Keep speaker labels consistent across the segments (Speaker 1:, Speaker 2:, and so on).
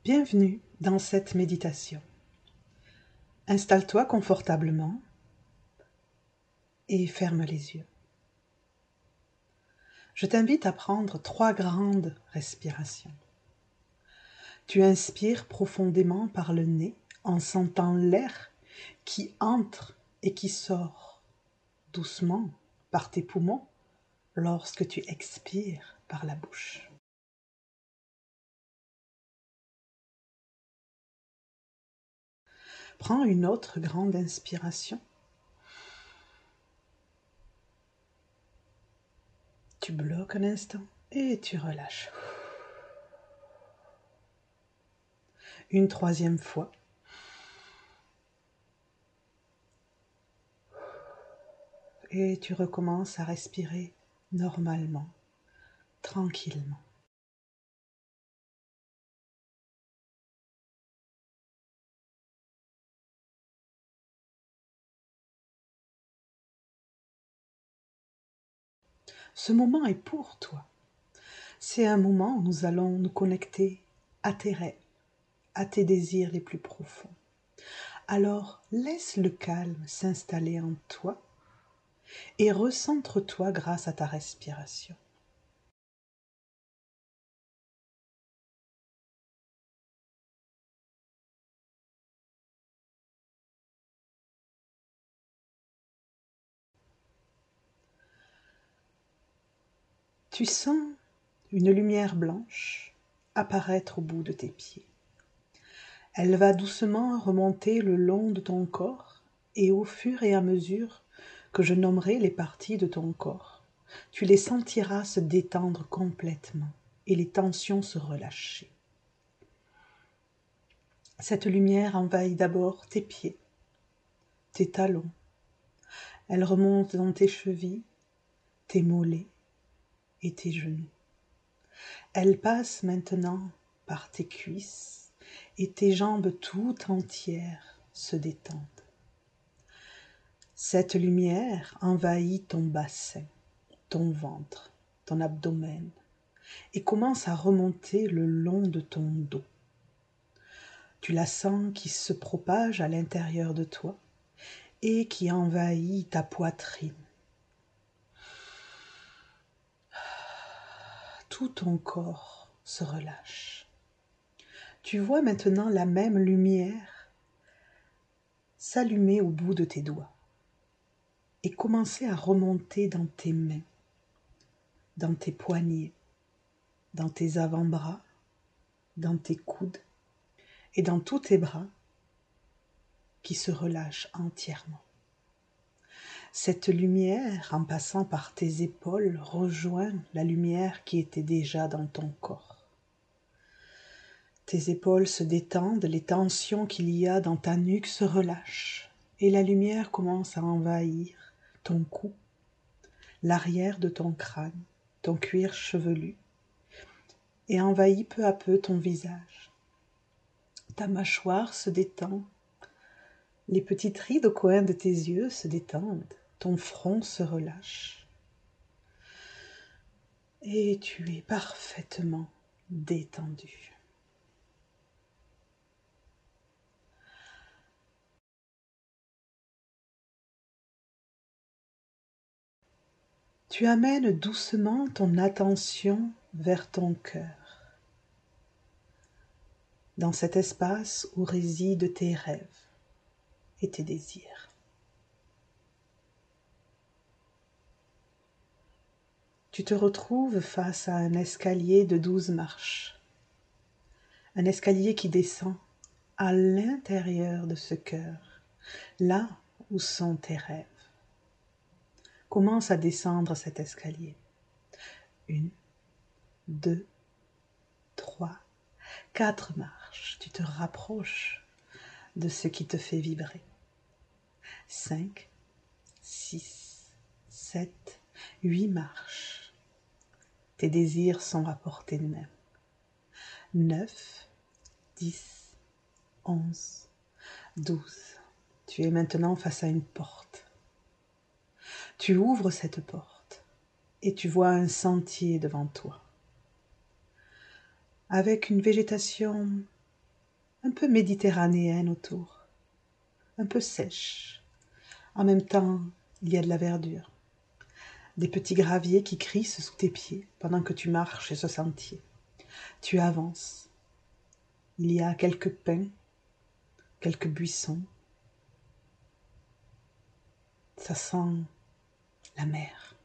Speaker 1: Bienvenue dans cette méditation. Installe-toi confortablement et ferme les yeux. Je t'invite à prendre 3 grandes respirations. Tu inspires profondément par le nez en sentant l'air qui entre et qui sort doucement par tes poumons lorsque tu expires par la bouche. Prends une autre grande inspiration. Tu bloques un instant et tu relâches. Une 3e fois. Et tu recommences à respirer normalement, tranquillement. Ce moment est pour toi. C'est un moment où nous allons nous connecter à tes rêves, à tes désirs les plus profonds. Alors laisse le calme s'installer en toi et recentre-toi grâce à ta respiration. Tu sens une lumière blanche apparaître au bout de tes pieds. Elle va doucement remonter le long de ton corps et au fur et à mesure que je nommerai les parties de ton corps, tu les sentiras se détendre complètement et les tensions se relâcher. Cette lumière envahit d'abord tes pieds, tes talons. Elle remonte dans tes chevilles, tes mollets et tes genoux. Elle passe maintenant par tes cuisses et tes jambes tout entières se détendent. Cette lumière envahit ton bassin, ton ventre, ton abdomen et commence à remonter le long de ton dos. Tu la sens qui se propage à l'intérieur de toi et qui envahit ta poitrine. Tout ton corps se relâche. Tu vois maintenant la même lumière s'allumer au bout de tes doigts et commencer à remonter dans tes mains, dans tes poignets, dans tes avant-bras, dans tes coudes et dans tous tes bras qui se relâchent entièrement. Cette lumière, en passant par tes épaules, rejoint la lumière qui était déjà dans ton corps. Tes épaules se détendent, les tensions qu'il y a dans ta nuque se relâchent et la lumière commence à envahir ton cou, l'arrière de ton crâne, ton cuir chevelu et envahit peu à peu ton visage. Ta mâchoire se détend, les petites rides au coin de tes yeux se détendent, ton front se relâche et tu es parfaitement détendu. Tu amènes doucement ton attention vers ton cœur, dans cet espace où résident tes rêves et tes désirs. Tu te retrouves face à un escalier de 12 marches, un escalier qui descend à l'intérieur de ce cœur, là où sont tes rêves. Commence à descendre cet escalier. 1, 2, 3, 4 marches. Tu te rapproches de ce qui te fait vibrer. 5, 6, 7, 8 marches. Tes désirs sont à portée de main. 9, 10, 11, 12. Tu es maintenant face à une porte. Tu ouvres cette porte et tu vois un sentier devant toi, avec une végétation un peu méditerranéenne autour, un peu sèche. En même temps, il y a de la verdure. Des petits graviers qui crissent sous tes pieds pendant que tu marches ce sentier. Tu avances. Il y a quelques pins, quelques buissons. Ça sent la mer.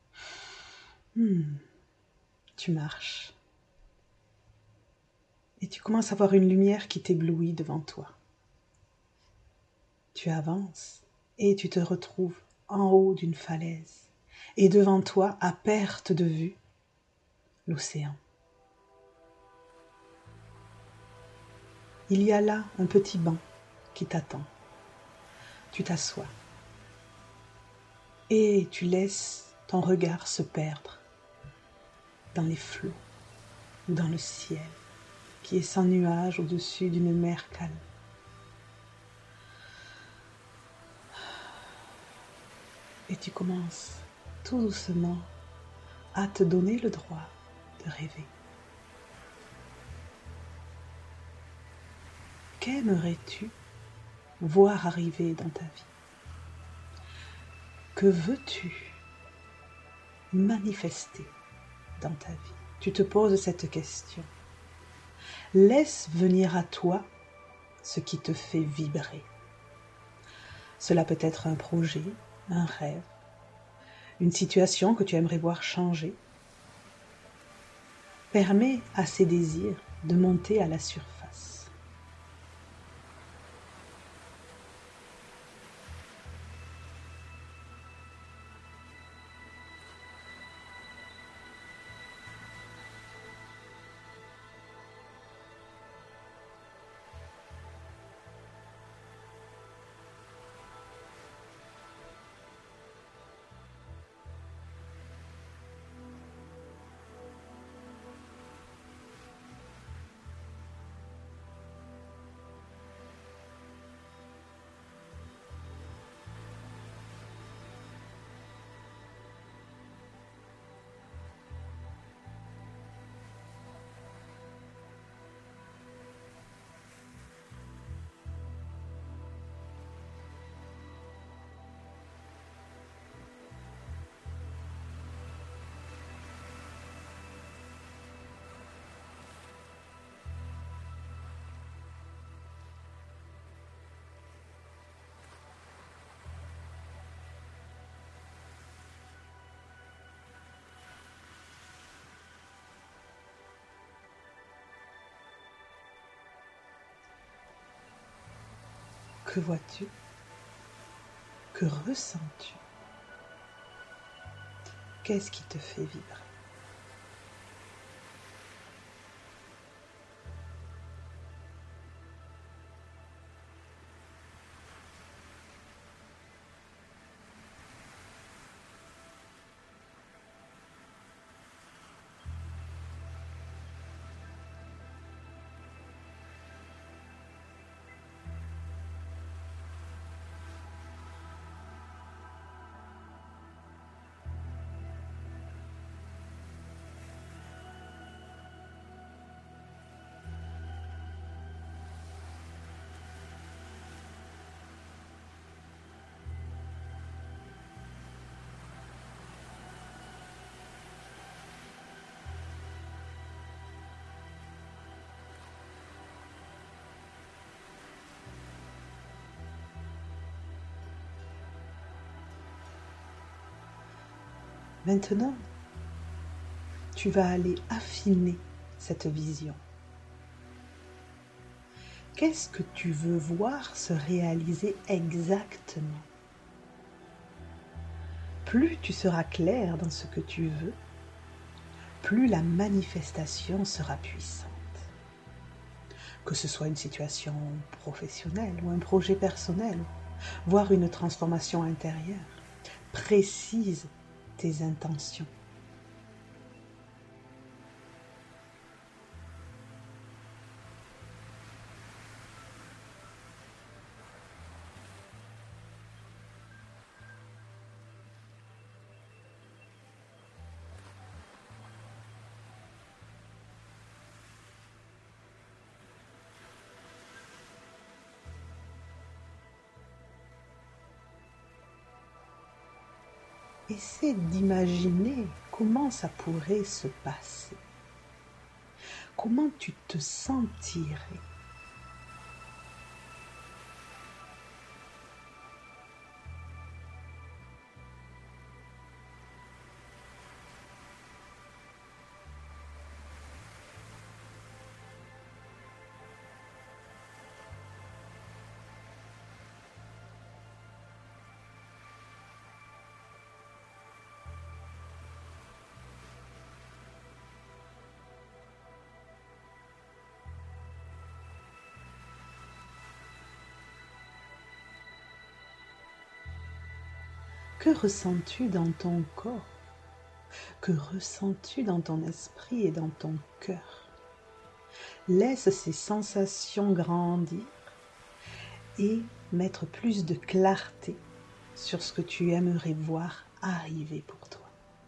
Speaker 1: Tu marches. Et tu commences à voir une lumière qui t'éblouit devant toi. Tu avances et tu te retrouves en haut d'une falaise. Et devant toi, à perte de vue, l'océan. Il y a là un petit banc qui t'attend. Tu t'assois et tu laisses ton regard se perdre dans les flots ou dans le ciel qui est sans nuages au-dessus d'une mer calme. Et tu commences tout doucement à te donner le droit de rêver. Qu'aimerais-tu voir arriver dans ta vie? Que veux-tu manifester dans ta vie? Tu te poses cette question. Laisse venir à toi ce qui te fait vibrer. Cela peut être un projet, un rêve, une situation que tu aimerais voir changer. Permets à ces désirs de monter à la surface. Que vois-tu? Que ressens-tu? Qu'est-ce qui te fait vibrer? Maintenant, tu vas aller affiner cette vision. Qu'est-ce que tu veux voir se réaliser exactement? Plus tu seras clair dans ce que tu veux, plus la manifestation sera puissante. Que ce soit une situation professionnelle ou un projet personnel, voire une transformation intérieure, précise tes intentions. essaie d'imaginer comment ça pourrait se passer. Comment tu te sentirais? Que ressens-tu dans ton corps? Que ressens-tu dans ton esprit et dans ton cœur? Laisse ces sensations grandir et mettre plus de clarté sur ce que tu aimerais voir arriver pour toi.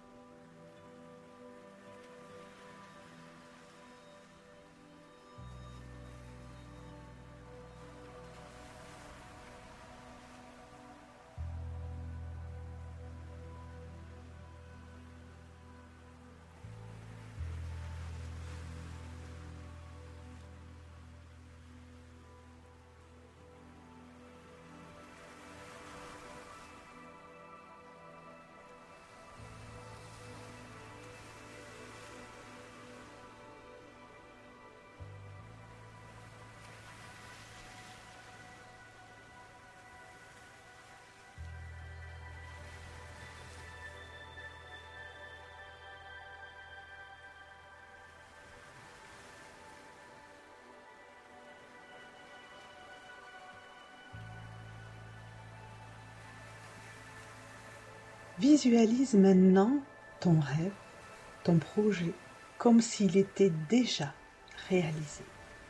Speaker 1: Visualise maintenant ton rêve, ton projet, comme s'il était déjà réalisé.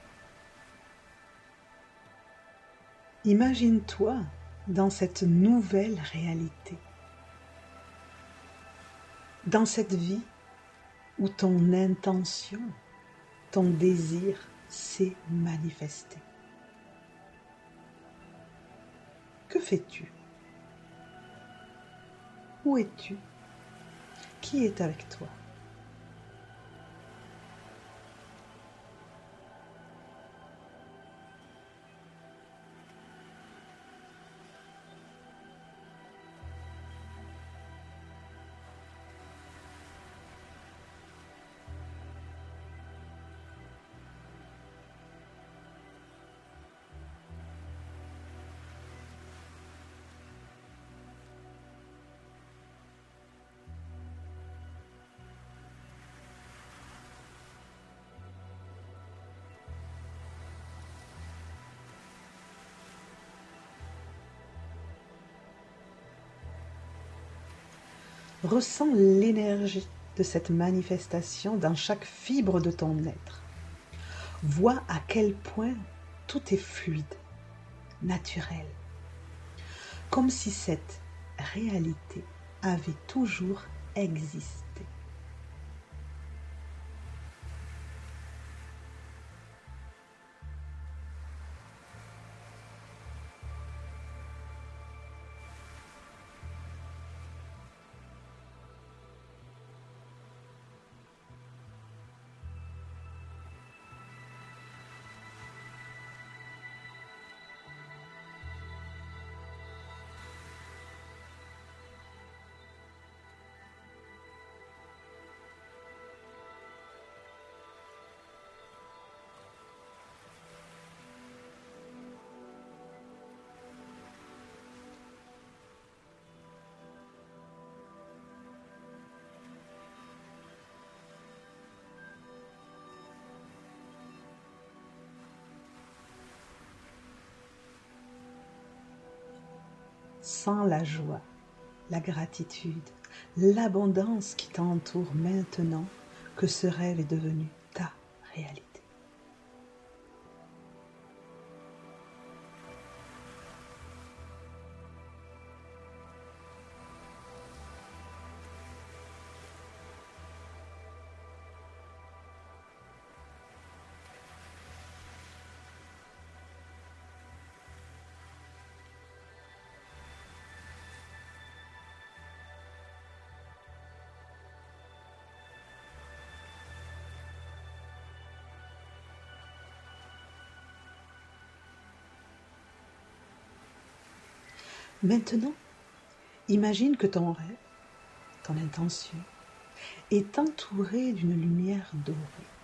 Speaker 1: Imagine-toi dans cette nouvelle réalité, dans cette vie où ton intention, ton désir s'est manifesté. Que fais-tu? Où es-tu? Qui est avec toi? Ressens l'énergie de cette manifestation dans chaque fibre de ton être. Vois à quel point tout est fluide, naturel, comme si cette réalité avait toujours existé. Sens la joie, la gratitude, l'abondance qui t'entoure maintenant que ce rêve est devenu ta réalité. Maintenant, imagine que ton rêve, ton intention, est entouré d'une lumière dorée.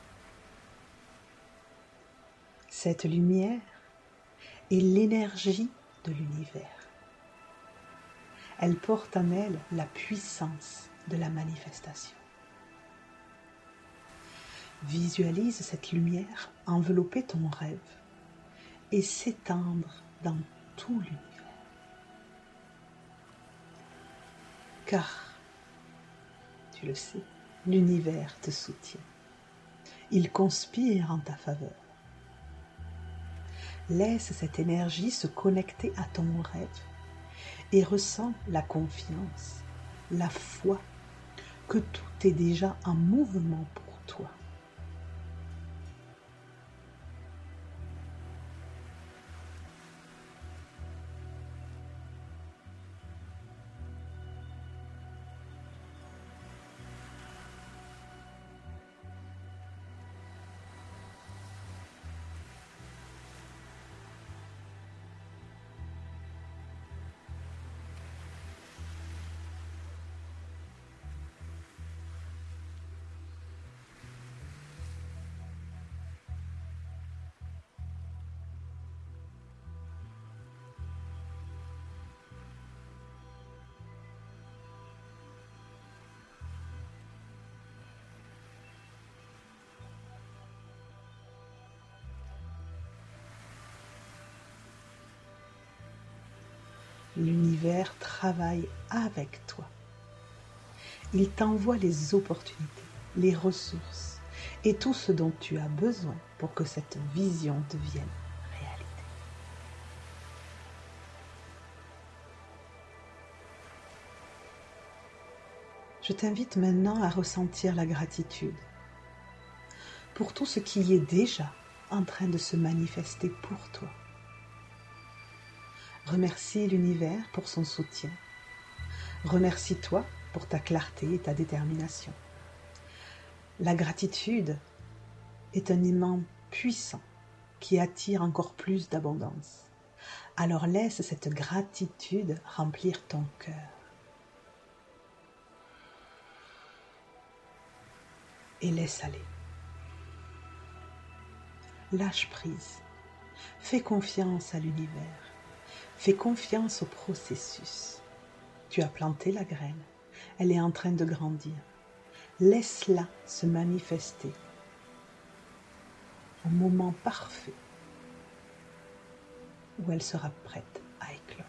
Speaker 1: Cette lumière est l'énergie de l'univers. Elle porte en elle la puissance de la manifestation. Visualise cette lumière envelopper ton rêve et s'étendre dans tout l'univers. Car, tu le sais, l'univers te soutient. Il conspire en ta faveur. Laisse cette énergie se connecter à ton rêve et ressens la confiance, la foi que tout est déjà en mouvement pour toi. L'univers travaille avec toi. Il t'envoie les opportunités, les ressources et tout ce dont tu as besoin pour que cette vision devienne réalité. Je t'invite maintenant à ressentir la gratitude pour tout ce qui est déjà en train de se manifester pour toi. Remercie l'univers pour son soutien. Remercie-toi pour ta clarté et ta détermination. La gratitude est un aimant puissant qui attire encore plus d'abondance. Alors laisse cette gratitude remplir ton cœur. Et laisse aller. Lâche prise. Fais confiance à l'univers. Fais confiance au processus. Tu as planté la graine. Elle est en train de grandir. Laisse-la se manifester au moment parfait où elle sera prête à éclore.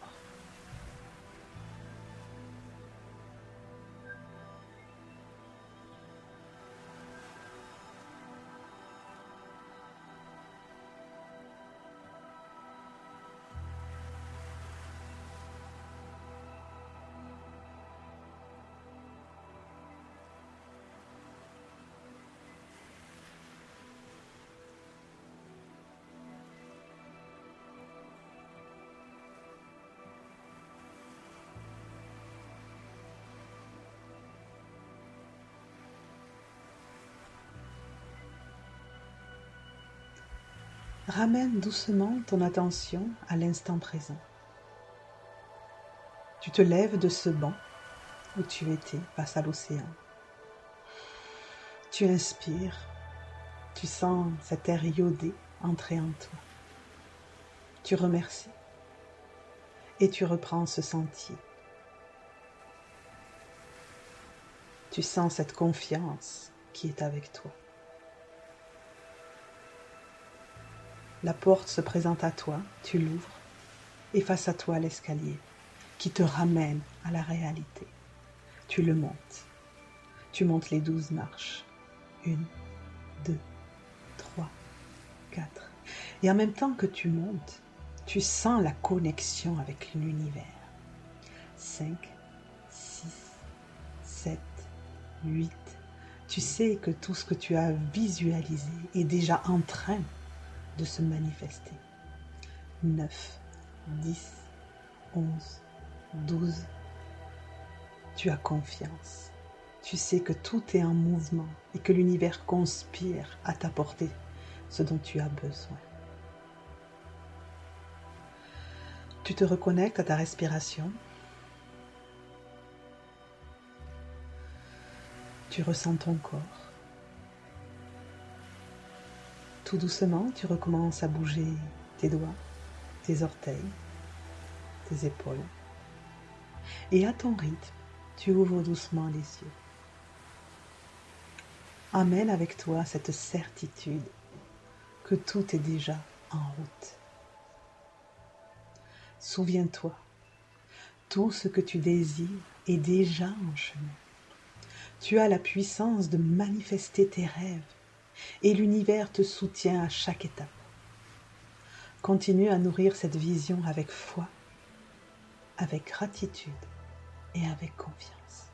Speaker 1: Ramène doucement ton attention à l'instant présent. Tu te lèves de ce banc où tu étais face à l'océan. Tu inspires, tu sens cet air iodé entrer en toi. Tu remercies et tu reprends ce sentier. Tu sens cette confiance qui est avec toi. La porte se présente à toi, tu l'ouvres, et face à toi l'escalier qui te ramène à la réalité. Tu le montes. Tu montes les 12 marches. 1, 2, 3, 4. Et en même temps que tu montes, tu sens la connexion avec l'univers. 5, 6, 7, 8. Tu sais que tout ce que tu as visualisé est déjà en train de se manifester. 9, 10, 11, 12. Tu as confiance. Tu sais que tout est en mouvement et que l'univers conspire à t'apporter ce dont tu as besoin. Tu te reconnectes à ta respiration. Tu ressens ton corps. Tout doucement, tu recommences à bouger tes doigts, tes orteils, tes épaules. Et à ton rythme, tu ouvres doucement les yeux. Amène avec toi cette certitude que tout est déjà en route. Souviens-toi, tout ce que tu désires est déjà en chemin. Tu as la puissance de manifester tes rêves et l'univers te soutient à chaque étape. Continue à nourrir cette vision avec foi, avec gratitude et avec confiance.